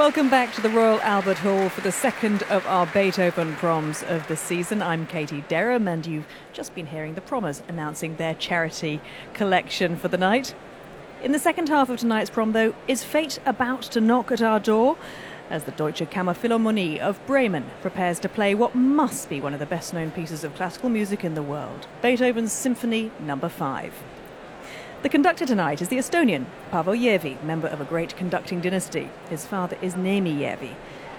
Welcome back to the Royal Albert Hall for the second of our Beethoven proms of the season. I'm Katie Derham, and you've just been hearing the Prommers announcing their charity collection for the night. In the second half of tonight's prom, though, is fate about to knock at our door as the Deutsche Kammerphilharmonie of Bremen prepares to play what must be one of the best-known pieces of classical music in the world, Beethoven's Symphony No. 5. The conductor tonight is the Estonian Paavo Järvi, member of a great conducting dynasty. His father is Neeme Järvi.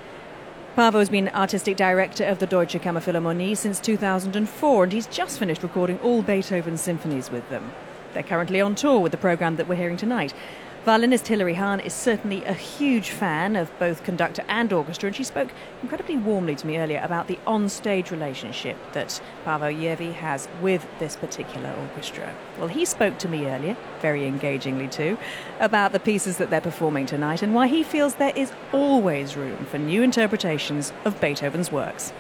Paavo has been artistic director of the Deutsche Kammerphilharmonie since 2004, and he's just finished recording all Beethoven's symphonies with them. They're currently on tour with the programme that we're hearing tonight. Violinist Hilary Hahn is certainly a huge fan of both conductor and orchestra, and she spoke incredibly warmly to me earlier about the on-stage relationship that Paavo Järvi has with this particular orchestra. Well, he spoke to me earlier, very engagingly too, about the pieces that they're performing tonight and why he feels there is always room for new interpretations of Beethoven's works.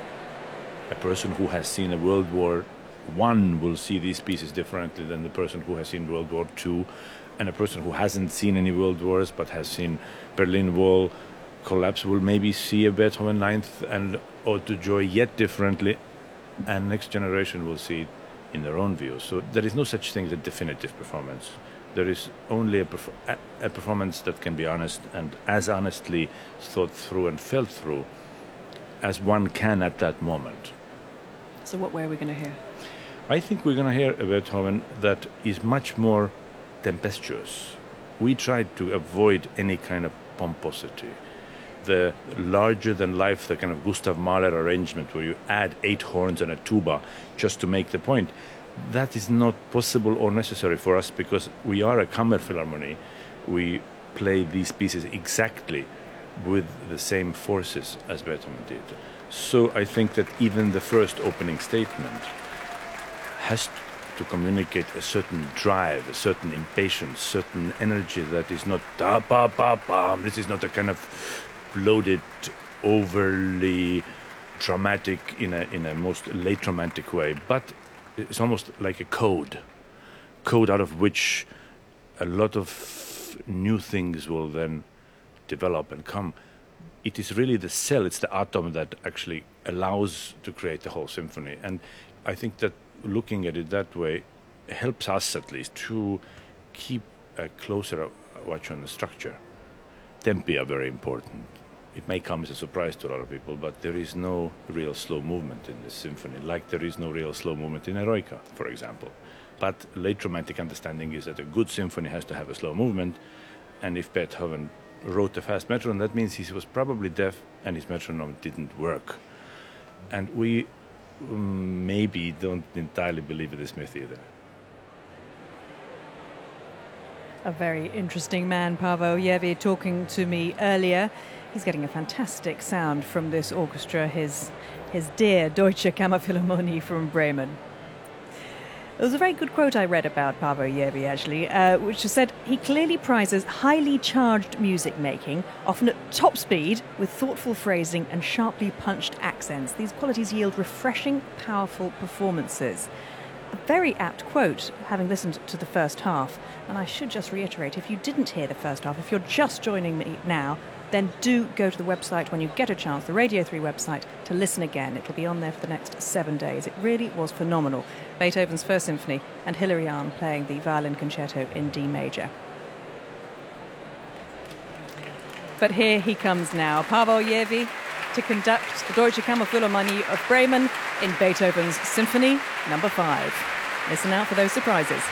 A person who has seen a World War I will see these pieces differently than the person who has seen World War II. And a person who hasn't seen any world wars but has seen Berlin Wall collapse will maybe see a Beethoven Ninth and Ode to Joy yet differently, and next generation will see it in their own view. So there is no such thing as a definitive performance. There is only a performance that can be honest, and as honestly thought through and felt through as one can at that moment. So what way are we going to hear? I think we're going to hear a Beethoven that is much more tempestuous. We tried to avoid any kind of pomposity. The larger-than-life, the kind of Gustav Mahler arrangement where you add 8 horns and a tuba just to make the point, that is not possible or necessary for us because we are a Kammerphilharmonie. We play these pieces exactly with the same forces as Beethoven did. So I think that even the first opening statement has to communicate a certain drive, a certain impatience, certain energy that is not da ba ba ba. This is not a kind of loaded, overly dramatic in a most late romantic way, but it's almost like a code out of which a lot of new things will then develop and come. It is really the cell, it's the atom that actually allows to create the whole symphony. And I think that looking at it that way helps us at least to keep a closer watch on the structure. Tempi are very important. It may come as a surprise to a lot of people, but there is no real slow movement in this symphony, like there is no real slow movement in Eroica, for example. But late romantic understanding is that a good symphony has to have a slow movement, and if Beethoven wrote a fast metronome, that means he was probably deaf and his metronome didn't work. And we maybe don't entirely believe in this myth either. A very interesting man, Paavo Järvi, talking to me earlier. He's getting a fantastic sound from this orchestra, his dear Deutsche Kammerphilharmonie from Bremen. There was a very good quote I read about Paavo Järvi, actually, which said he clearly prizes highly charged music making, often at top speed, with thoughtful phrasing and sharply punched accents. These qualities yield refreshing, powerful performances. A very apt quote, having listened to the first half. And I should just reiterate, if you didn't hear the first half, if you're just joining me now, then do go to the website when you get a chance, the Radio 3 website, to listen again. It will be on there for the next 7 days. It really was phenomenal. Beethoven's First Symphony and Hilary Hahn playing the violin concerto in D major. But here he comes now, Paavo Järvi, to conduct the Deutsche Kammerphilharmonie of Bremen in Beethoven's Symphony No. 5. Listen out for those surprises.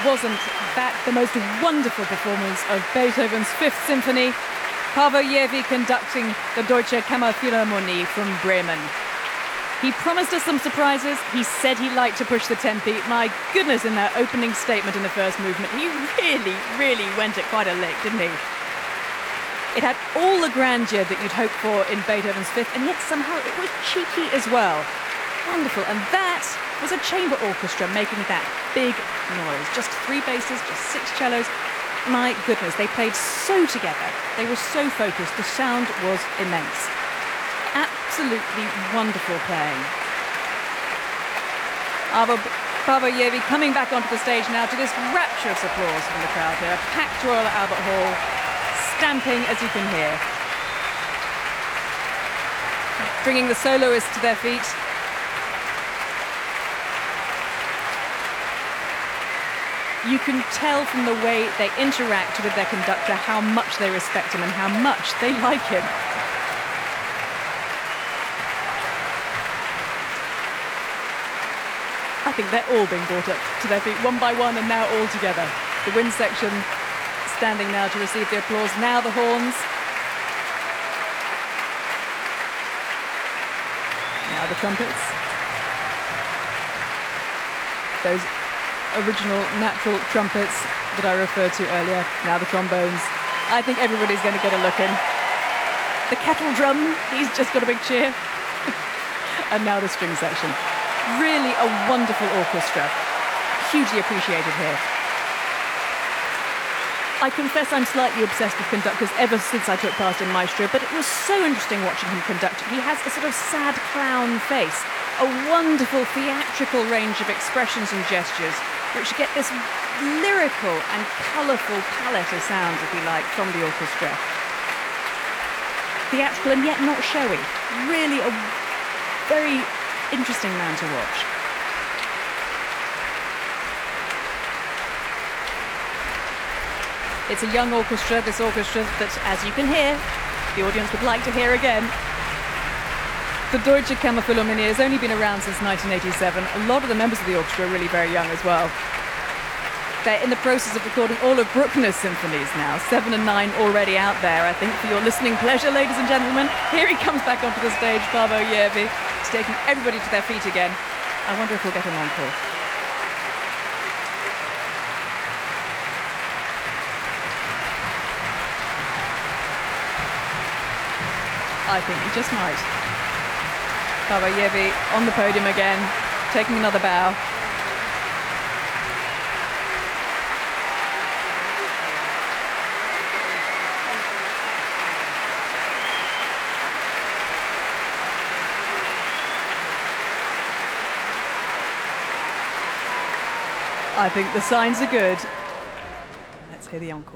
wasn't that the most wonderful performance of Beethoven's Fifth Symphony? Paavo Järvi conducting the Deutsche Kammerphilharmonie from Bremen. He promised us some surprises. He said he liked to push the tempi. My goodness, in that opening statement in the first movement, he really went at quite a lick, didn't he? It had all the grandeur that you'd hope for in Beethoven's Fifth, and yet somehow it was cheeky as well. Wonderful. And that was a chamber orchestra making that big noise. Just 3 basses, just 6 cellos. My goodness, they played so together. They were so focused. The sound was immense. Absolutely wonderful playing. Paavo Järvi coming back onto the stage now to this rapturous applause from the crowd here. Packed Royal Albert Hall, stamping as you can hear. Bringing the soloists to their feet. You can tell from the way they interact with their conductor how much they respect him and how much they like him. I think they're all being brought up to their feet one by one and now all together. The wind section standing now to receive the applause. Now the horns. Now the trumpets. Those original natural trumpets that I referred to earlier. Now the trombones. I think everybody's going to get a look in. The kettle drum, he's just got a big cheer. And now the string section. Really a wonderful orchestra. Hugely appreciated here. I confess I'm slightly obsessed with conductors ever since I took part in Maestro, but it was so interesting watching him conduct. He has a sort of sad clown face, a wonderful theatrical range of expressions and gestures, which get this lyrical and colourful palette of sounds, if you like, from the orchestra. Theatrical and yet not showy. Really a very interesting man to watch. It's a young orchestra, this orchestra that, as you can hear, the audience would like to hear again. The Deutsche Kammerphilharmonie has only been around since 1987. A lot of the members of the orchestra are really very young as well. They're in the process of recording all of Bruckner's symphonies now, 7 and 9 already out there, I think, for your listening pleasure, ladies and gentlemen. Here he comes back onto the stage, Paavo Järvi. He's taking everybody to their feet again. I wonder if we'll get an encore. I think he just might. Paavo Järvi on the podium again, taking another bow. I think the signs are good. Let's hear the encore.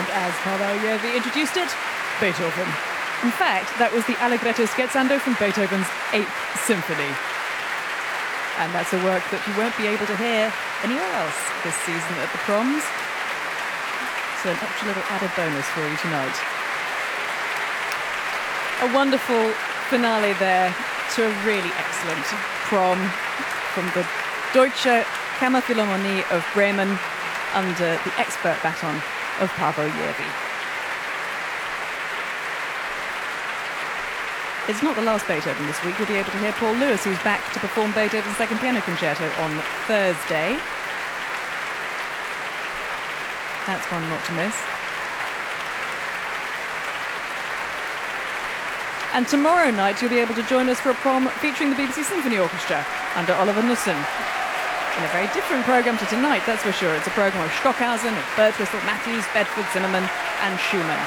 And as Paweł Järvi introduced it, Beethoven. In fact, that was the Allegretto scherzando from Beethoven's 8th Symphony. And that's a work that you won't be able to hear anywhere else this season at the Proms. So an extra little added bonus for you tonight. A wonderful finale there to a really excellent prom from the Deutsche Kammerphilharmonie of Bremen under the expert baton of Paweł Järvi. It's not the last Beethoven this week. You'll be able to hear Paul Lewis, who's back to perform Beethoven's Second Piano Concerto on Thursday. That's one not to miss. And tomorrow night you'll be able to join us for a prom featuring the BBC Symphony Orchestra under Oliver Knussen. In a very different programme to tonight, that's for sure. It's a programme of Stockhausen, of Birtwistle, Matthews, Bedford, Zimmerman and Schumann.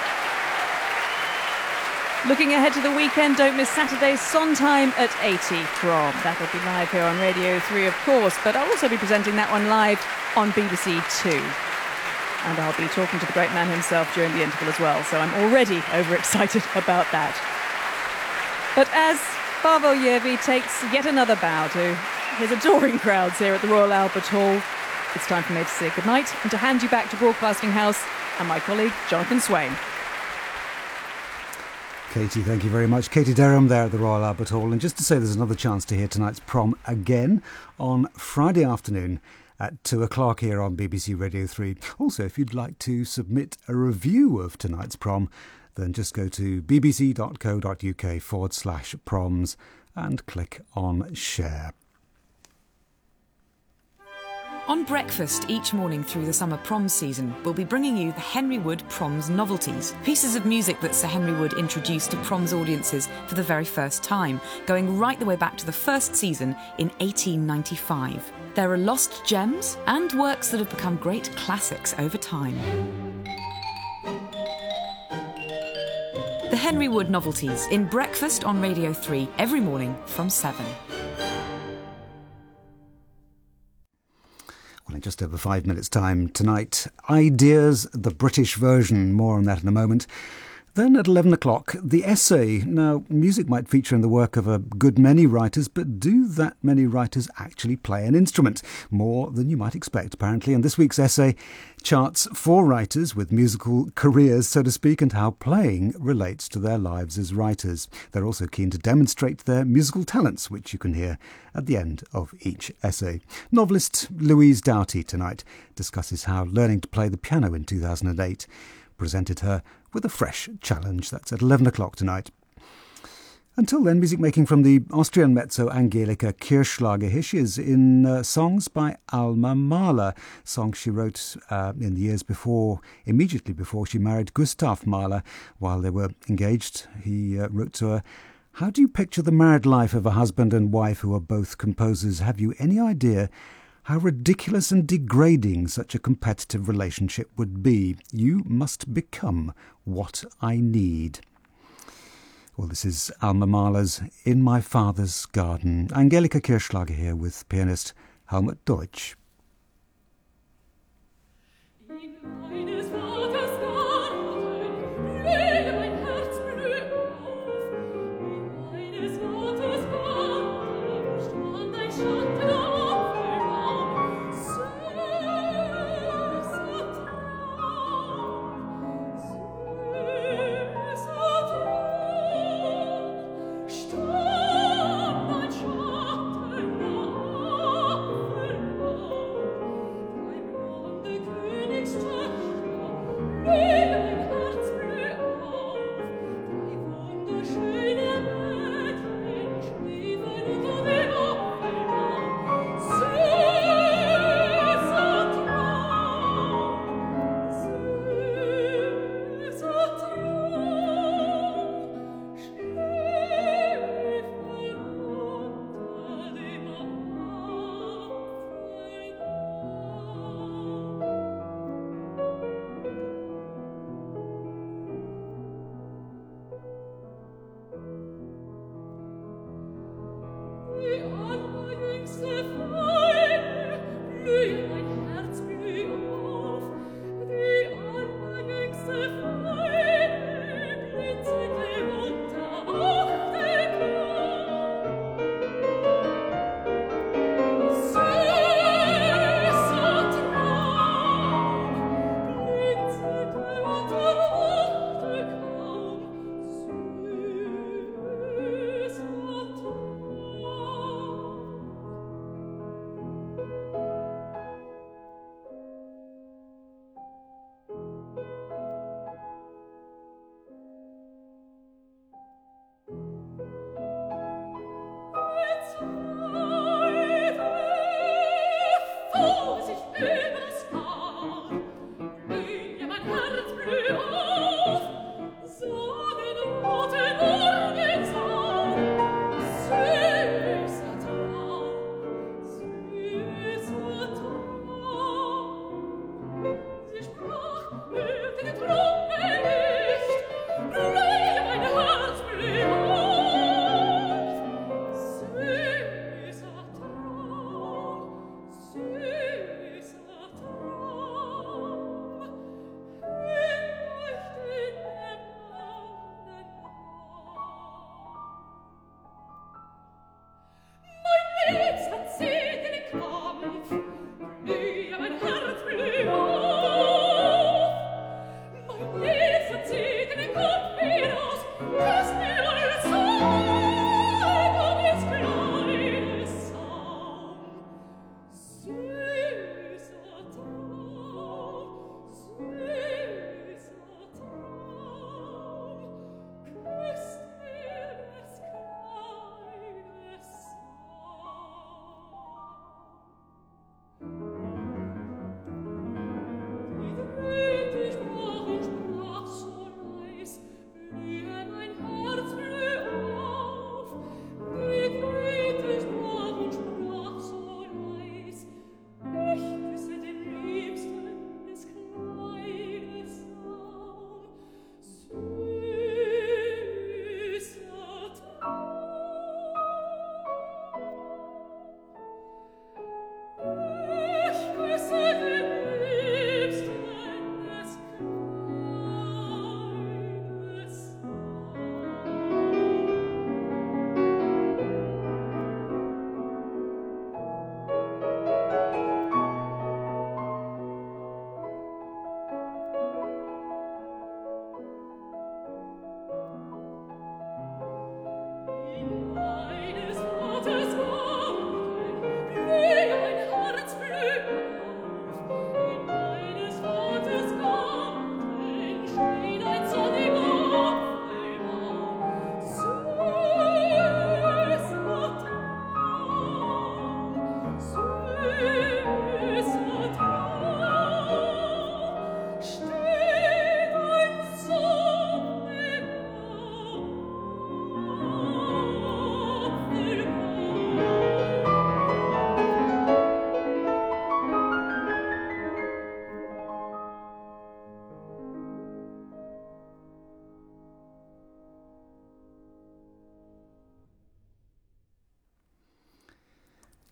Looking ahead to the weekend, don't miss Saturday's Sondheim at 80 Prom. That'll be live here on Radio 3, of course, but I'll also be presenting that one live on BBC 2. And I'll be talking to the great man himself during the interval as well, so I'm already overexcited about that. But as Paweł Järvi takes yet another bow to his adoring crowds here at the Royal Albert Hall, it's time for me to say goodnight and to hand you back to Broadcasting House and my colleague Jonathan Swain. Katie, thank you very much. Katie Derham there at the Royal Albert Hall. And just to say there's another chance to hear tonight's prom again on Friday afternoon at 2 o'clock here on BBC Radio 3. Also, if you'd like to submit a review of tonight's prom, then just go to bbc.co.uk/proms and click on share. On breakfast each morning through the summer proms season, we'll be bringing you the Henry Wood Proms Novelties, pieces of music that Sir Henry Wood introduced to proms audiences for the very first time, going right the way back to the first season in 1895. There are lost gems and works that have become great classics over time. The Henry Wood Novelties in Breakfast on Radio 3 every morning from 7. Well, in just over 5 minutes' time tonight, Ideas, the British version. More on that in a moment. Then at 11 o'clock, the essay. Now, music might feature in the work of a good many writers, but do that many writers actually play an instrument? More than you might expect, apparently. And this week's essay charts 4 writers with musical careers, so to speak, and how playing relates to their lives as writers. They're also keen to demonstrate their musical talents, which you can hear at the end of each essay. Novelist Louise Doughty tonight discusses how learning to play the piano in 2008 presented her with a fresh challenge. That's at 11 o'clock tonight. Until then, music making from the Austrian mezzo Angelika Kirchschlager. Here she is in songs by Alma Mahler, songs she wrote in the years before, immediately before she married Gustav Mahler. While they were engaged, he wrote to her, "How do you picture the married life of a husband and wife who are both composers? Have you any idea how ridiculous and degrading such a competitive relationship would be? You must become what I need." Well, this is Alma Mahler's In My Father's Garden. Angelika Kirchschlager here with pianist Helmut Deutsch. Stand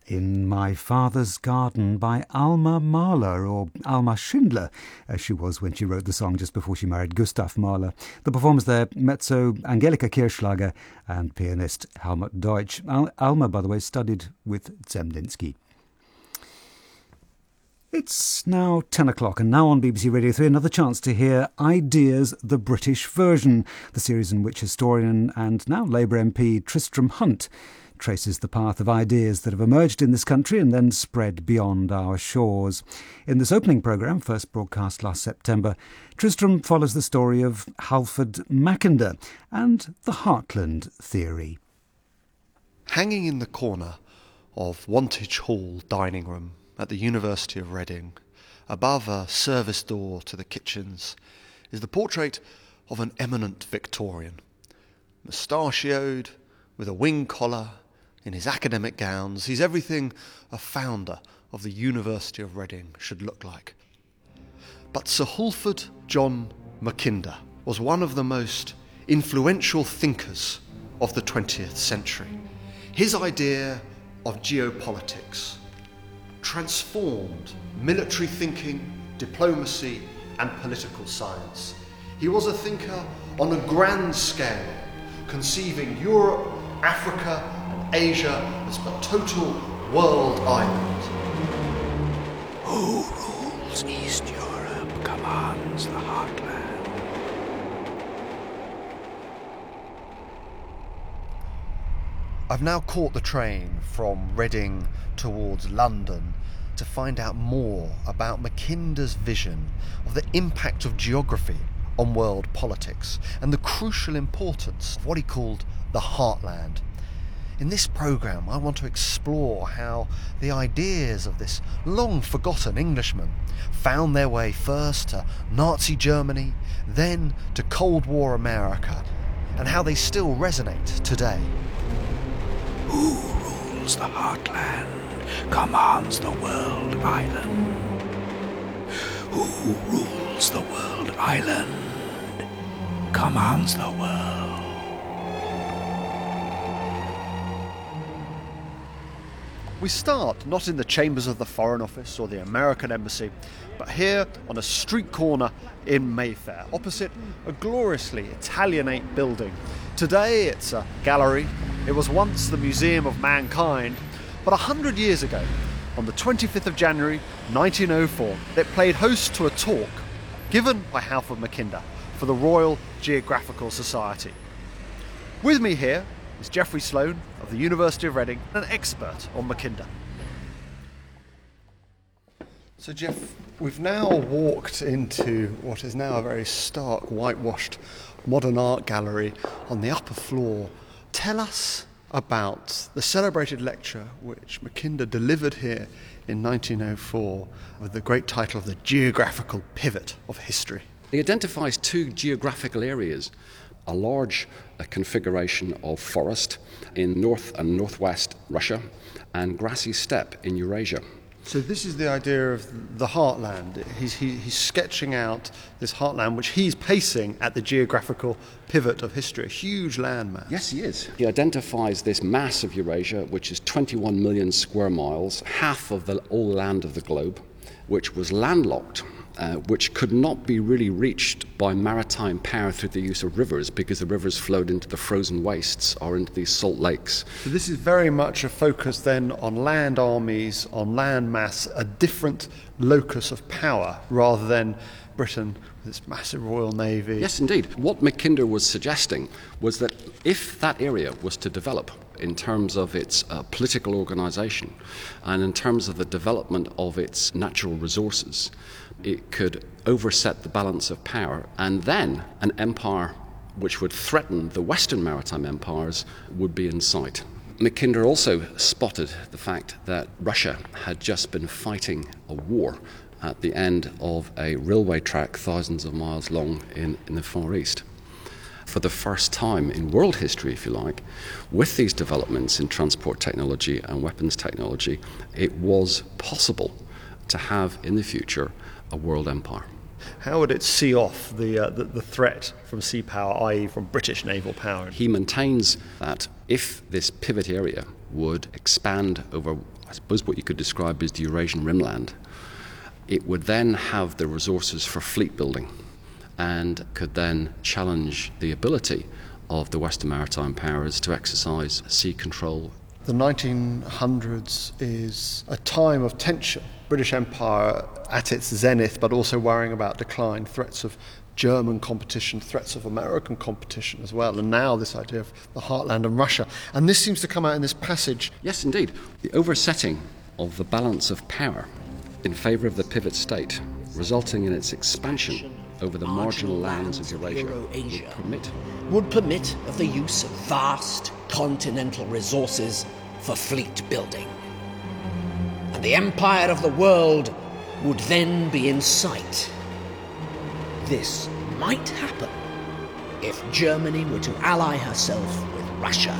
In My Father's Garden by Alma Mahler, or Alma Schindler, as she was when she wrote the song just before she married Gustav Mahler. The performers there, mezzo Angelika Kirchschlager and pianist Helmut Deutsch. Alma, by the way, studied with Zemlinsky. It's now 10 o'clock, and now on BBC Radio 3, another chance to hear Ideas, the British Version, the series in which historian and now Labour MP Tristram Hunt traces the path of ideas that have emerged in this country and then spread beyond our shores. In this opening programme, first broadcast last September, Tristram follows the story of Halford Mackinder and the Heartland theory. Hanging in the corner of Wantage Hall dining room at the University of Reading, above a service door to the kitchens, is the portrait of an eminent Victorian, mustachioed, with a wing collar, in his academic gowns. He's everything a founder of the University of Reading should look like. But Sir Halford John Mackinder was one of the most influential thinkers of the 20th century. His idea of geopolitics transformed military thinking, diplomacy, and political science. He was a thinker on a grand scale, conceiving Europe, Africa, Asia as a total world island. Who rules East Europe commands the heartland. I've now caught the train from Reading towards London to find out more about Mackinder's vision of the impact of geography on world politics and the crucial importance of what he called the heartland. In this programme, I want to explore how the ideas of this long-forgotten Englishman found their way first to Nazi Germany, then to Cold War America, and how they still resonate today. Who rules the heartland commands the world island. Who rules the world island commands the world. We start not in the chambers of the Foreign Office or the American Embassy, but here on a street corner in Mayfair, opposite a gloriously Italianate building. Today it's a gallery. It was once the Museum of Mankind, but 100 years ago, on the 25th of January 1904, it played host to a talk given by Halford Mackinder for the Royal Geographical Society. With me here is Geoffrey Sloan of the University of Reading, an expert on Mackinder. So Jeff, we've now walked into what is now a very stark, whitewashed modern art gallery on the upper floor. Tell us about the celebrated lecture which Mackinder delivered here in 1904 with the great title of The Geographical Pivot of History. He identifies two geographical areas, a large configuration of forest in north and northwest Russia and grassy steppe in Eurasia. So this is the idea of the heartland. He's sketching out this heartland which he's pacing at the geographical pivot of history, a huge landmass. Yes, he is. He identifies this mass of Eurasia, which is 21 million square miles, half of the all land of the globe, which was landlocked, which could not be really reached by maritime power through the use of rivers because the rivers flowed into the frozen wastes or into these salt lakes. So this is very much a focus then on land armies, on land mass, a different locus of power rather than Britain with its massive Royal Navy. Yes, indeed. What Mackinder was suggesting was that if that area was to develop in terms of its political organisation and in terms of the development of its natural resources, it could overset the balance of power, and then an empire which would threaten the Western maritime empires would be in sight. Mackinder also spotted the fact that Russia had just been fighting a war at the end of a railway track thousands of miles long in the Far East. For the first time in world history, if you like, with these developments in transport technology and weapons technology, it was possible to have in the future a world empire. How would it see off the threat from sea power, i.e. from British naval power? He maintains that if this pivot area would expand over, I suppose, what you could describe as the Eurasian rimland, it would then have the resources for fleet building and could then challenge the ability of the Western maritime powers to exercise sea control. The 1900s is a time of tension. British Empire at its zenith, but also worrying about decline, threats of German competition, threats of American competition as well, and now this idea of the heartland and Russia. And this seems to come out in this passage. Yes, indeed. The oversetting of the balance of power in favour of the pivot state, resulting in its expansion over the marginal lands of Eurasia, would permit of the use of vast continental resources for fleet building. And the empire of the world would then be in sight. This might happen if Germany were to ally herself with Russia.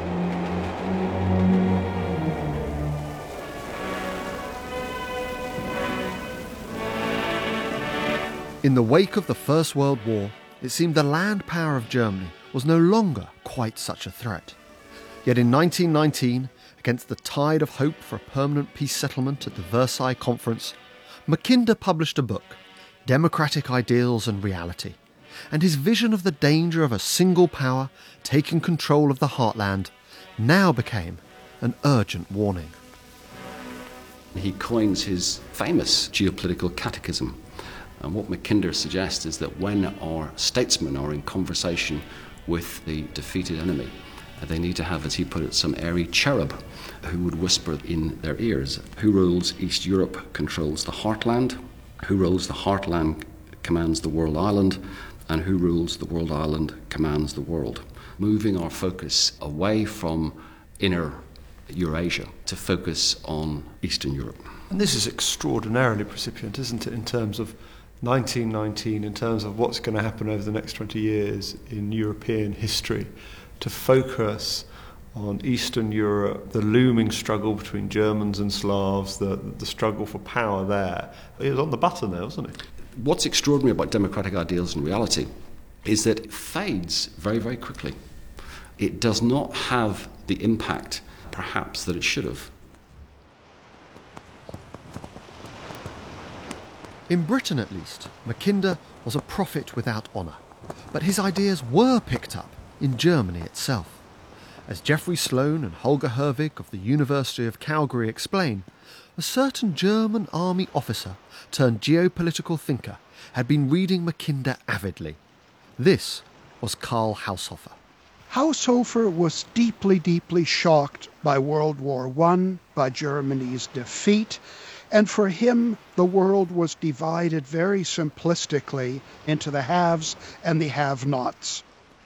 In the wake of the First World War, it seemed the land power of Germany was no longer quite such a threat. Yet in 1919, against the tide of hope for a permanent peace settlement at the Versailles Conference, Mackinder published a book, Democratic Ideals and Reality, and his vision of the danger of a single power taking control of the heartland now became an urgent warning. He coins his famous geopolitical catechism. And what Mackinder suggests is that when our statesmen are in conversation with the defeated enemy, they need to have, as he put it, some airy cherub who would whisper in their ears, who rules East Europe controls the heartland, who rules the heartland commands the world island, and who rules the world island commands the world. Moving our focus away from inner Eurasia to focus on Eastern Europe. And this is extraordinarily precipient, isn't it, in terms of 1919, in terms of what's going to happen over the next 20 years in European history, to focus on Eastern Europe, the looming struggle between Germans and Slavs, the struggle for power there. It was on the button there, wasn't it? What's extraordinary about democratic ideals and reality is that it fades very, very quickly. It does not have the impact, perhaps, that it should have. In Britain, at least, Mackinder was a prophet without honour. But his ideas were picked up in Germany itself. As Geoffrey Sloan and Holger Herwig of the University of Calgary explain, a certain German army officer turned geopolitical thinker had been reading Mackinder avidly. This was Karl Haushofer. Haushofer was deeply, deeply shocked by World War I, by Germany's defeat, and for him the world was divided very simplistically into the haves and the have-nots.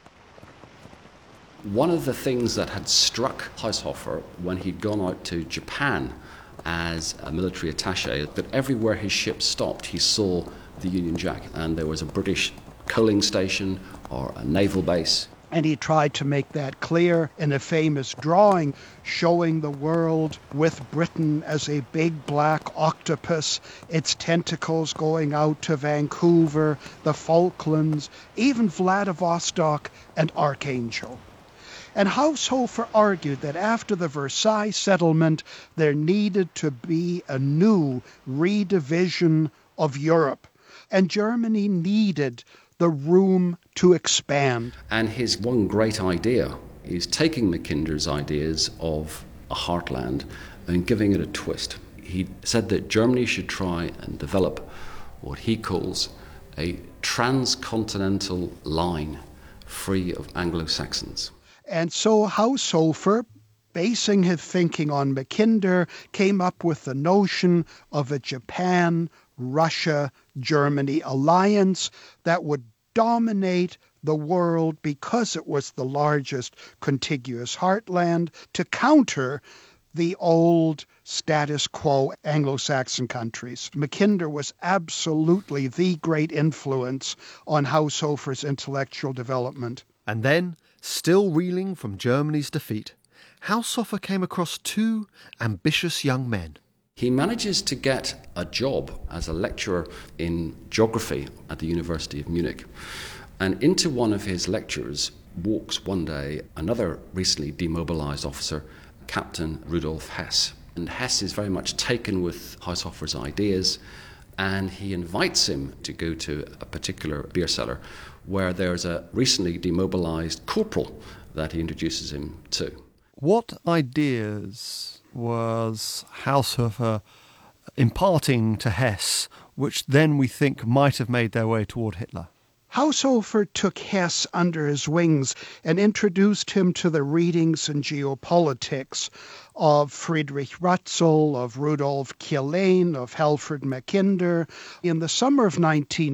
One of the things that had struck Haushofer when he'd gone out to Japan as a military attaché, that everywhere his ship stopped he saw the Union Jack, and there was a British coaling station or a naval base. And he tried to make that clear in a famous drawing showing the world with Britain as a big black octopus, its tentacles going out to Vancouver, the Falklands, even Vladivostok and Archangel. And Haushofer argued that after the Versailles settlement, there needed to be a new redivision of Europe, and Germany needed the room to expand. And his one great idea is taking Mackinder's ideas of a heartland and giving it a twist. He said that Germany should try and develop what he calls a transcontinental line free of Anglo-Saxons. And so Haushofer, basing his thinking on Mackinder, came up with the notion of a Japan-Russia-Germany alliance that would dominate the world because it was the largest contiguous heartland, to counter the old status quo Anglo-Saxon countries. Mackinder was absolutely the great influence on Haushofer's intellectual development. And then, still reeling from Germany's defeat, Haushofer came across two ambitious young men. He manages to get a job as a lecturer in geography at the University of Munich. And into one of his lectures walks one day another recently demobilized officer, Captain Rudolf Hess. And Hess is very much taken with Haushofer's ideas, and he invites him to go to a particular beer cellar where there's a recently demobilized corporal that he introduces him to. What ideas was Haushofer imparting to Hess, which then we think might have made their way toward Hitler? Haushofer took Hess under his wings and introduced him to the readings in geopolitics of Friedrich Ratzel, of Rudolf Kjellén, of Alfred Mackinder. In the summer of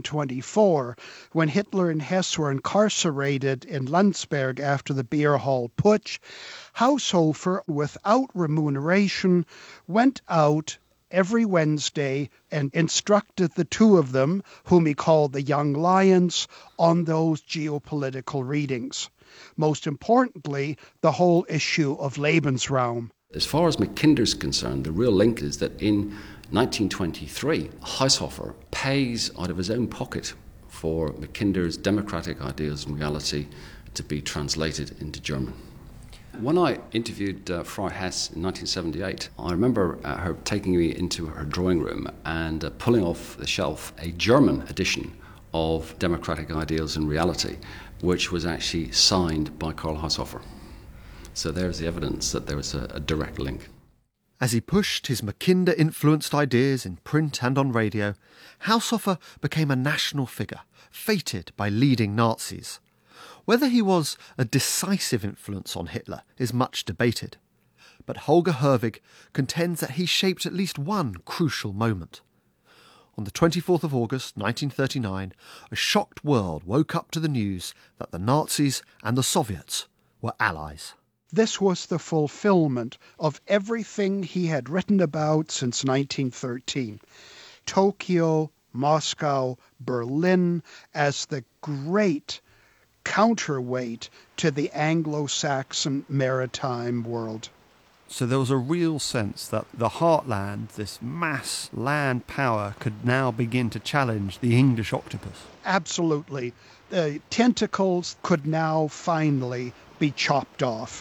1924, when Hitler and Hess were incarcerated in Landsberg after the beer hall putsch, Haushofer, without remuneration, went out every Wednesday and instructed the two of them, whom he called the Young Lions, on those geopolitical readings. Most importantly, the whole issue of Lebensraum. As far as Mackinder's concerned, the real link is that in 1923, Haushofer pays out of his own pocket for Mackinder's democratic ideas and reality to be translated into German. When I interviewed Frau Hess in 1978, I remember her taking me into her drawing room and pulling off the shelf a German edition of Democratic Ideals and Reality, which was actually signed by Karl Haushofer. So there's the evidence that there was a direct link. As he pushed his Mackinder-influenced ideas in print and on radio, Haushofer became a national figure, feted by leading Nazis. Whether he was a decisive influence on Hitler is much debated, but Holger Herwig contends that he shaped at least one crucial moment. On the 24th of August 1939, a shocked world woke up to the news that the Nazis and the Soviets were allies. This was the fulfillment of everything he had written about since 1913. Tokyo, Moscow, Berlin as the great counterweight to the Anglo-Saxon maritime world. So there was a real sense that the heartland, this mass land power, could now begin to challenge the English octopus. Absolutely. The tentacles could now finally be chopped off.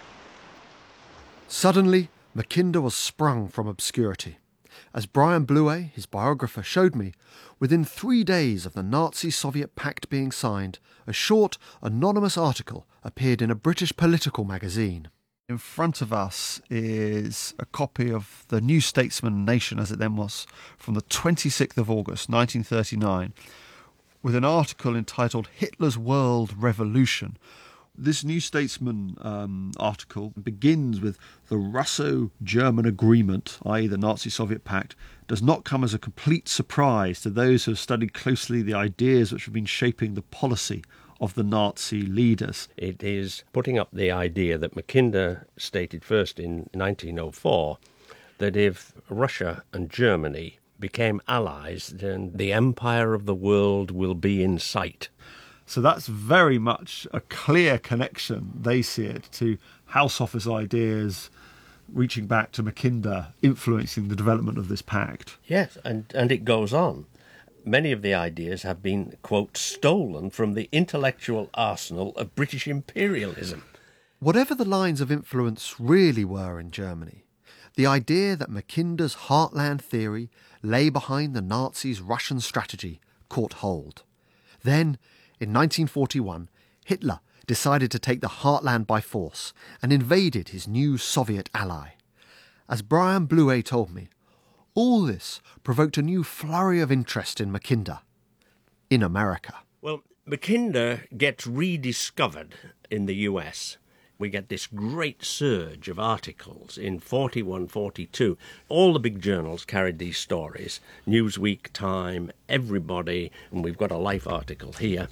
Suddenly, Mackinder was sprung from obscurity. As Brian Bluey, his biographer, showed me, within 3 days of the Nazi-Soviet pact being signed, a short, anonymous article appeared in a British political magazine. In front of us is a copy of the New Statesman Nation, as it then was, from the 26th of August 1939, with an article entitled Hitler's World Revolution. This New Statesman article begins with the Russo-German agreement, i.e. the Nazi-Soviet pact, does not come as a complete surprise to those who have studied closely the ideas which have been shaping the policy of the Nazi leaders. It is putting up the idea that Mackinder stated first in 1904, that if Russia and Germany became allies, then the empire of the world will be in sight. So that's very much a clear connection, they see it, to Haushofer's ideas reaching back to Mackinder, influencing the development of this pact. Yes, and it goes on. Many of the ideas have been, quote, stolen from the intellectual arsenal of British imperialism. Whatever the lines of influence really were in Germany, the idea that Mackinder's heartland theory lay behind the Nazis' Russian strategy caught hold. Then, in 1941, Hitler decided to take the heartland by force and invaded his new Soviet ally. As Brian Bluey told me, all this provoked a new flurry of interest in Mackinder, in America. Well, Mackinder gets rediscovered in the US. We get this great surge of articles in 41, 42. All the big journals carried these stories. Newsweek, Time, everybody, and we've got a Life article here.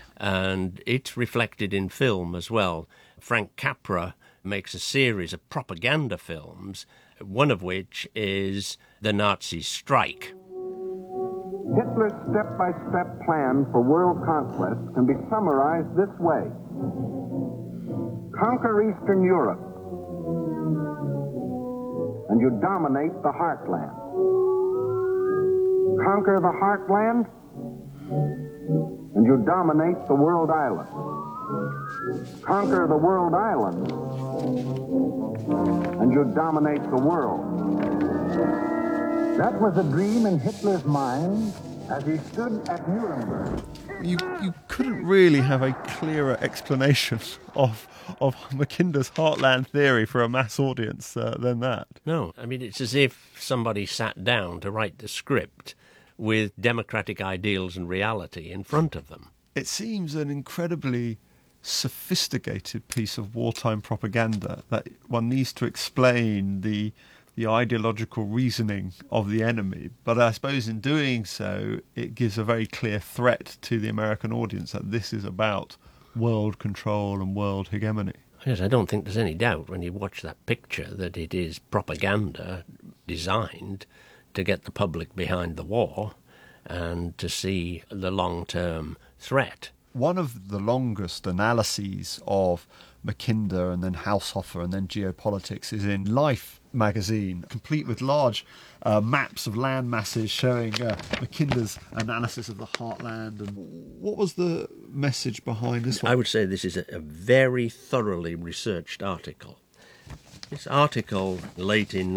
And it's reflected in film as well. Frank Capra makes a series of propaganda films, one of which is The Nazi Strike. Hitler's step-by-step plan for world conquest can be summarized this way. Conquer Eastern Europe and you dominate the heartland. Conquer the heartland, and you dominate the world island. Conquer the world island, and you dominate the world. That was a dream in Hitler's mind as he stood at Nuremberg. You couldn't really have a clearer explanation of Mackinder's heartland theory for a mass audience than that. No, I mean, it's as if somebody sat down to write the script with democratic ideals and reality in front of them. It seems an incredibly sophisticated piece of wartime propaganda that one needs to explain the ideological reasoning of the enemy. But I suppose in doing so, it gives a very clear threat to the American audience that this is about world control and world hegemony. Yes, I don't think there's any doubt when you watch that picture that it is propaganda designed to get the public behind the war and to see the long-term threat. One of the longest analyses of Mackinder and then Haushofer and then geopolitics is in Life magazine, complete with large maps of land masses showing Mackinder's analysis of the heartland. And what was the message behind this one? I would say this is a very thoroughly researched article. This article, late in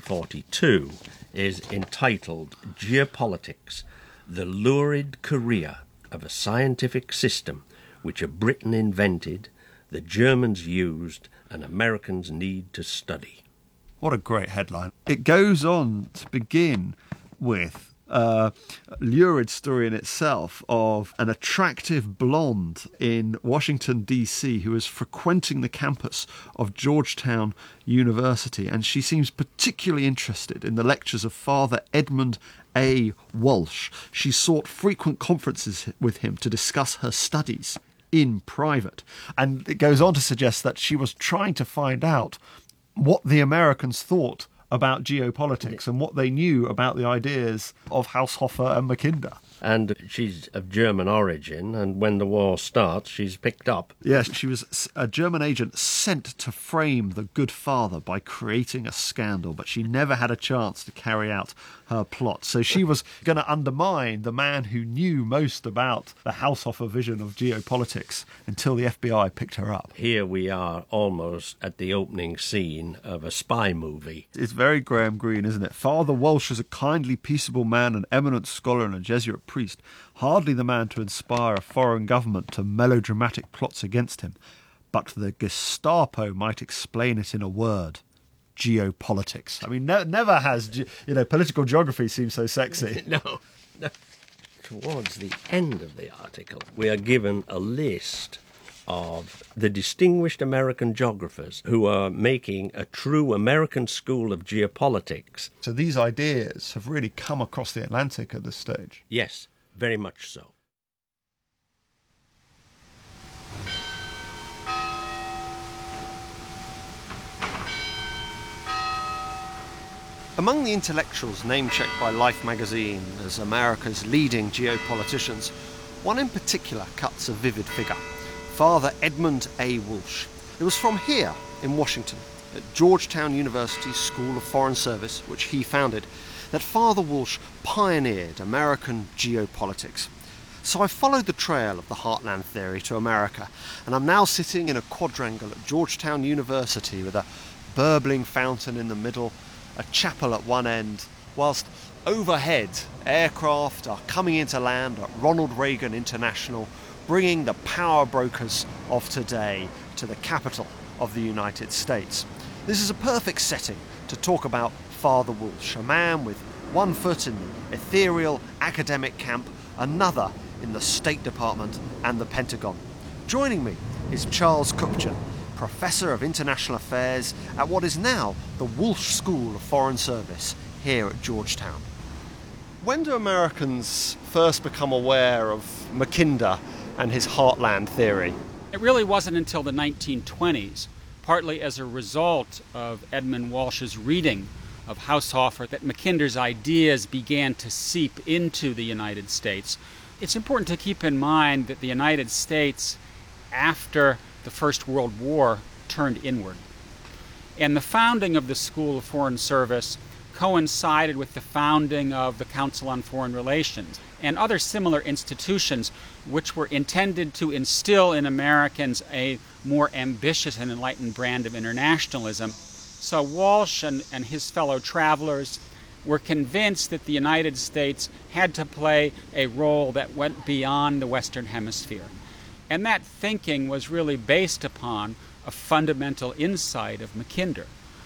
1942, is entitled Geopolitics, the Lurid Career of a Scientific System which a Briton invented, the Germans used, and Americans need to study. What a great headline. It goes on to begin with a lurid story in itself of an attractive blonde in Washington, D.C., who is frequenting the campus of Georgetown University, and she seems particularly interested in the lectures of Father Edmund A. Walsh. She sought frequent conferences with him to discuss her studies in private. And it goes on to suggest that she was trying to find out what the Americans thought about geopolitics and what they knew about the ideas of Haushofer and Mackinder. And she's of German origin, and when the war starts, she's picked up. Yes, she was a German agent sent to frame the good father by creating a scandal, but she never had a chance to carry out her plot. So she was going to undermine the man who knew most about the Haushofer vision of geopolitics until the FBI picked her up. Here we are almost at the opening scene of a spy movie. It's very Graham Greene, isn't it? Father Walsh is a kindly, peaceable man, an eminent scholar and a Jesuit priest, hardly the man to inspire a foreign government to melodramatic plots against him. But the Gestapo might explain it in a word: geopolitics. I mean, never has political geography seemed so sexy. No. Towards the end of the article, we are given a list of the distinguished American geographers who are making a true American school of geopolitics. So these ideas have really come across the Atlantic at this stage. Yes, very much so. Among the intellectuals name-checked by Life magazine as America's leading geopoliticians, one in particular cuts a vivid figure: Father Edmund A. Walsh. It was from here, in Washington, at Georgetown University's School of Foreign Service, which he founded, that Father Walsh pioneered American geopolitics. So I followed the trail of the Heartland theory to America, and I'm now sitting in a quadrangle at Georgetown University with a burbling fountain in the middle, a chapel at one end, whilst overhead aircraft are coming into land at Ronald Reagan International, bringing the power brokers of today to the capital of the United States. This is a perfect setting to talk about Father Walsh, a man with one foot in the ethereal academic camp, another in the State Department and the Pentagon. Joining me is Charles Kupchan, Professor of International Affairs at what is now the Walsh School of Foreign Service here at Georgetown. When do Americans first become aware of Mackinder and his heartland theory? It really wasn't until the 1920s, partly as a result of Edmund Walsh's reading of Haushofer, that Mackinder's ideas began to seep into the United States. It's important to keep in mind that the United States, after the First World War, turned inward. And the founding of the School of Foreign Service coincided with the founding of the Council on Foreign Relations and other similar institutions which were intended to instill in Americans a more ambitious and enlightened brand of internationalism. So Walsh and his fellow travelers were convinced that the United States had to play a role that went beyond the Western Hemisphere. And that thinking was really based upon a fundamental insight of Mackinder,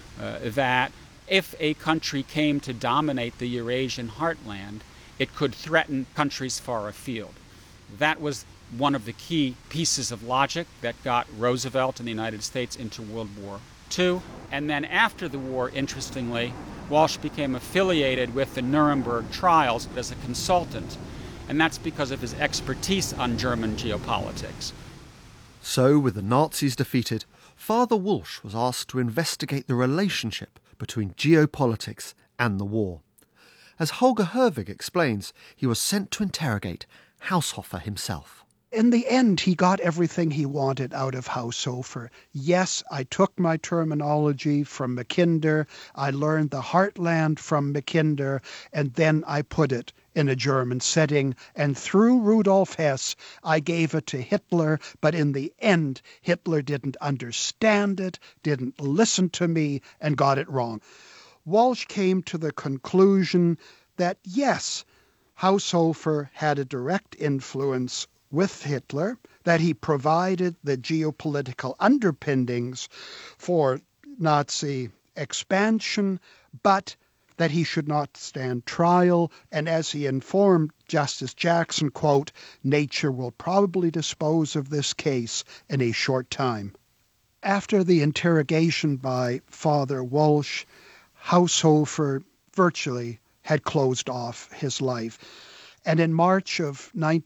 that if a country came to dominate the Eurasian heartland, it could threaten countries far afield. That was one of the key pieces of logic that got Roosevelt and the United States into World War II. And then after the war, interestingly, Walsh became affiliated with the Nuremberg trials as a consultant, and that's because of his expertise on German geopolitics. So, with the Nazis defeated, Father Walsh was asked to investigate the relationship between geopolitics and the war. As Holger Herwig explains, he was sent to interrogate Haushofer himself. In the end, he got everything he wanted out of Haushofer. Yes, I took my terminology from Mackinder, I learned the heartland from Mackinder, and then I put it in a German setting, and through Rudolf Hess, I gave it to Hitler, but in the end, Hitler didn't understand it, didn't listen to me, and got it wrong. Walsh came to the conclusion that, yes, Haushofer had a direct influence with Hitler, that he provided the geopolitical underpinnings for Nazi expansion, but that he should not stand trial, and as he informed Justice Jackson, quote, "Nature will probably dispose of this case in a short time." After the interrogation by Father Walsh, Haushofer virtually had closed off his life. And in March of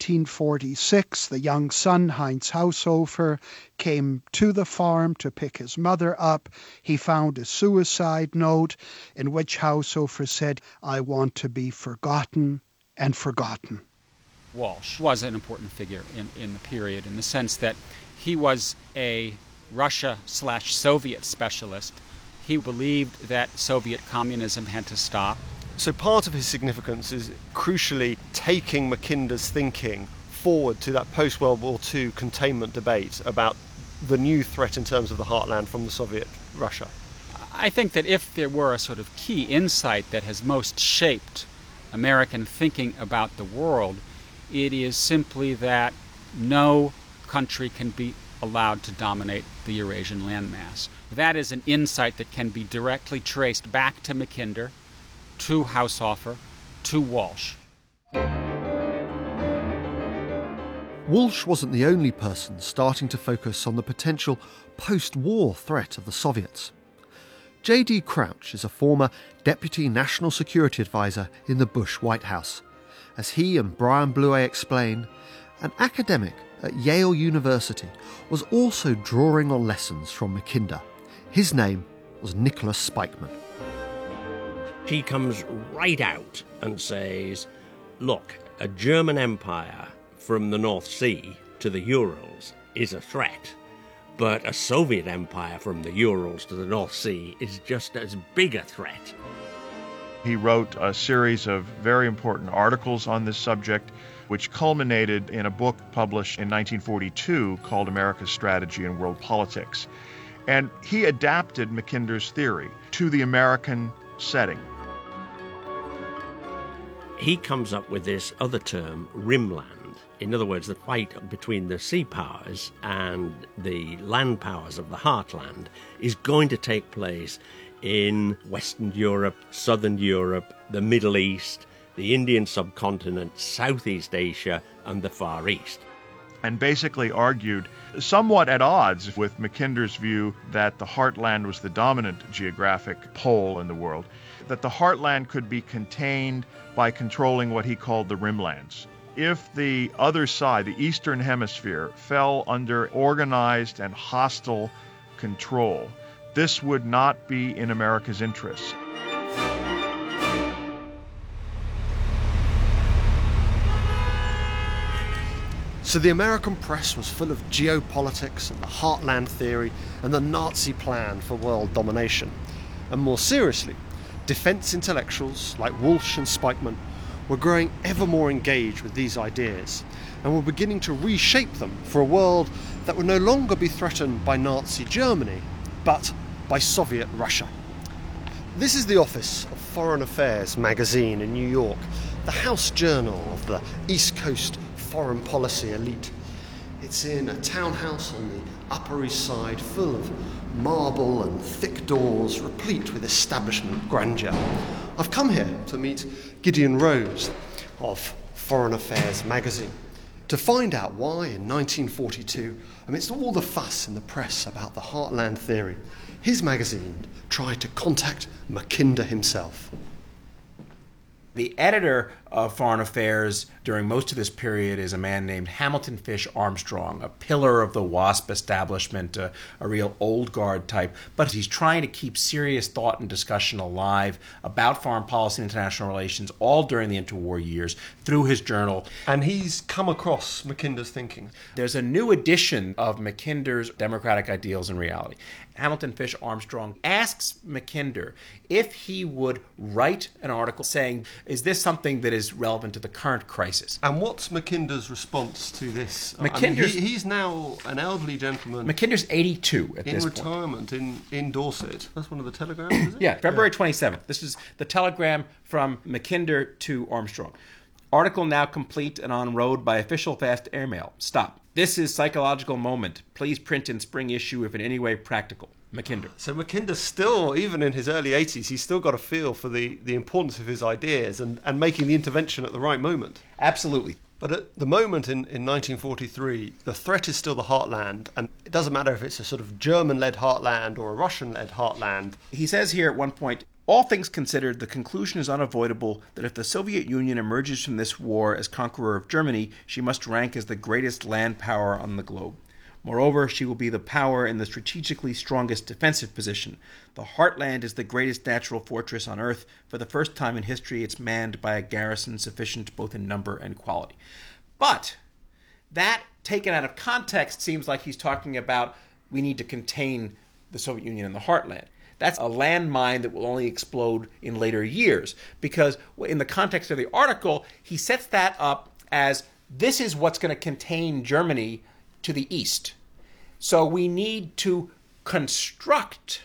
1946, the young son, Heinz Haushofer, came to the farm to pick his mother up. He found a suicide note in which Haushofer said, "I want to be forgotten and forgotten." Walsh was an important figure in the period in the sense that he was a Russia/Soviet specialist. He believed that Soviet communism had to stop. So part of his significance is crucially taking Mackinder's thinking forward to that post-World War II containment debate about the new threat in terms of the heartland from the Soviet Russia. I think that if there were a sort of key insight that has most shaped American thinking about the world, it is simply that no country can be allowed to dominate the Eurasian landmass. That is an insight that can be directly traced back to Mackinder, to Haushofer, to Walsh. Walsh wasn't the only person starting to focus on the potential post-war threat of the Soviets. J.D. Crouch is a former Deputy National Security Advisor in the Bush White House. As he and Brian Bluey explain, an academic at Yale University was also drawing on lessons from Mackinder. His name was Nicholas Spikeman. He comes right out and says, look, a German empire from the North Sea to the Urals is a threat, but a Soviet empire from the Urals to the North Sea is just as big a threat. He wrote a series of very important articles on this subject, which culminated in a book published in 1942 called America's Strategy in World Politics. And he adapted Mackinder's theory to the American setting. He comes up with this other term, rimland. In other words, the fight between the sea powers and the land powers of the heartland is going to take place in Western Europe, Southern Europe, the Middle East, the Indian subcontinent, Southeast Asia, and the Far East. And basically argued, somewhat at odds with Mackinder's view that the heartland was the dominant geographic pole in the world, that the heartland could be contained by controlling what he called the rimlands. If the other side, the Eastern Hemisphere, fell under organized and hostile control, this would not be in America's interests. So the American press was full of geopolitics and the heartland theory and the Nazi plan for world domination. And more seriously, defence intellectuals like Walsh and Spikeman were growing ever more engaged with these ideas and were beginning to reshape them for a world that would no longer be threatened by Nazi Germany, but by Soviet Russia. This is the office of Foreign Affairs magazine in New York, the house journal of the East Coast foreign policy elite. It's in a townhouse on the Upper East Side, full of marble and thick doors, replete with establishment grandeur. I've come here to meet Gideon Rose of Foreign Affairs magazine to find out why in 1942, amidst all the fuss in the press about the Heartland theory, his magazine tried to contact Mackinder himself. The editor of Foreign Affairs during most of this period is a man named Hamilton Fish Armstrong, a pillar of the WASP establishment, a real old guard type. But he's trying to keep serious thought and discussion alive about foreign policy and international relations all during the interwar years through his journal. And he's come across Mackinder's thinking. There's a new edition of Mackinder's Democratic Ideals and Reality. Hamilton Fish Armstrong asks Mackinder if he would write an article saying, is this something that is relevant to the current crisis? And what's Mackinder's response to this? He's now an elderly gentleman. Mackinder's 82 at this point. In retirement in Dorset. That's one of the telegrams, is it? Yeah, February 27th. This is the telegram from Mackinder to Armstrong. Article now complete and on road by official fast airmail. Stop. This is psychological moment. Please print in spring issue if in any way practical. Mackinder. So Mackinder still, even in his early 80s, he's still got a feel for the importance of his ideas and making the intervention at the right moment. Absolutely. But at the moment in 1943, the threat is still the heartland, and it doesn't matter if it's a sort of German-led heartland or a Russian-led heartland. He says here at one point, all things considered, the conclusion is unavoidable that if the Soviet Union emerges from this war as conqueror of Germany, she must rank as the greatest land power on the globe. Moreover, she will be the power in the strategically strongest defensive position. The heartland is the greatest natural fortress on earth. For the first time in history, it's manned by a garrison sufficient both in number and quality. But that, taken out of context, seems like he's talking about we need to contain the Soviet Union in the heartland. That's a landmine that will only explode in later years, because in the context of the article, he sets that up as this is what's going to contain Germany to the east. So we need to construct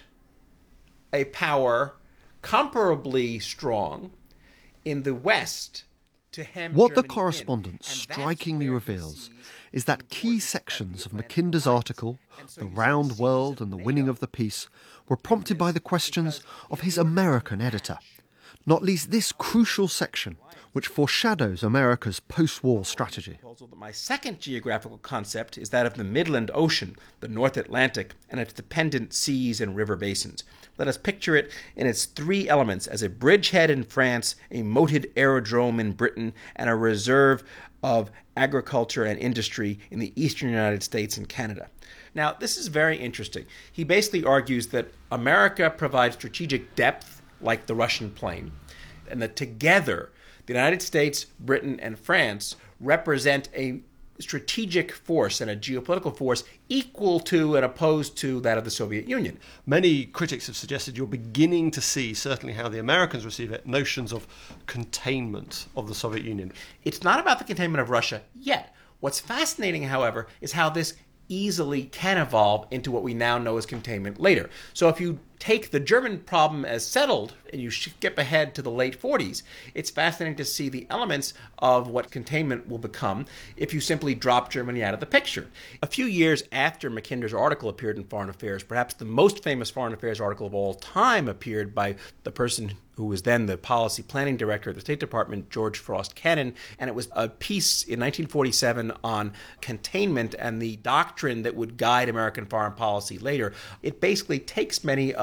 a power comparably strong in the west to hem What Germany the correspondence strikingly reveals is that key sections of Mackinder's article, The Round World and the Winning of the Peace, were prompted by the questions of his American editor. Not least this crucial section, which foreshadows America's post-war strategy. My second geographical concept is that of the Midland Ocean, the North Atlantic, and its dependent seas and river basins. Let us picture it in its three elements as a bridgehead in France, a moated aerodrome in Britain, and a reserve of agriculture and industry in the eastern United States and Canada. Now, this is very interesting. He basically argues that America provides strategic depth, like the Russian plain, and that together the United States, Britain, and France represent a strategic force and a geopolitical force equal to and opposed to that of the Soviet Union. Many critics have suggested you're beginning to see, certainly how the Americans receive it, notions of containment of the Soviet Union. It's not about the containment of Russia yet. What's fascinating, however, is how this easily can evolve into what we now know as containment later. So if you take the German problem as settled and you skip ahead to the late 40s, it's fascinating to see the elements of what containment will become if you simply drop Germany out of the picture. A few years after Mackinder's article appeared in Foreign Affairs, perhaps the most famous Foreign Affairs article of all time appeared by the person who was then the policy planning director of the State Department, George Frost Kennan, and it was a piece in 1947 on containment and the doctrine that would guide American foreign policy later. It basically takes many of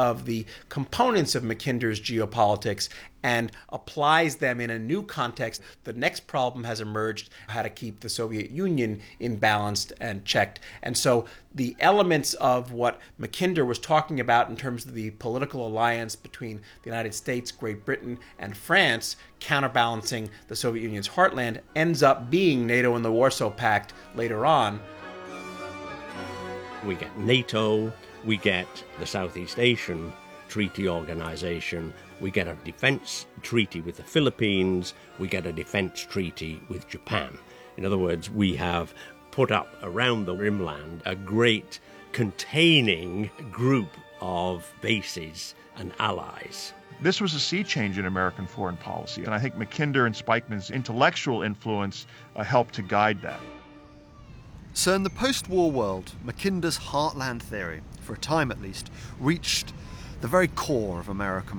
of the components of Mackinder's geopolitics and applies them in a new context. The next problem has emerged: how to keep the Soviet Union imbalanced and checked. And so the elements of what Mackinder was talking about in terms of the political alliance between the United States, Great Britain, and France, counterbalancing the Soviet Union's heartland, ends up being NATO and the Warsaw Pact later on. We get NATO, we get the Southeast Asian Treaty Organization, we get a defense treaty with the Philippines, we get a defense treaty with Japan. In other words, we have put up around the Rimland a great containing group of bases and allies. This was a sea change in American foreign policy, and I think Mackinder and Spikeman's intellectual influence helped to guide that. So in the post-war world, Mackinder's heartland theory, for a time at least, reached the very core of American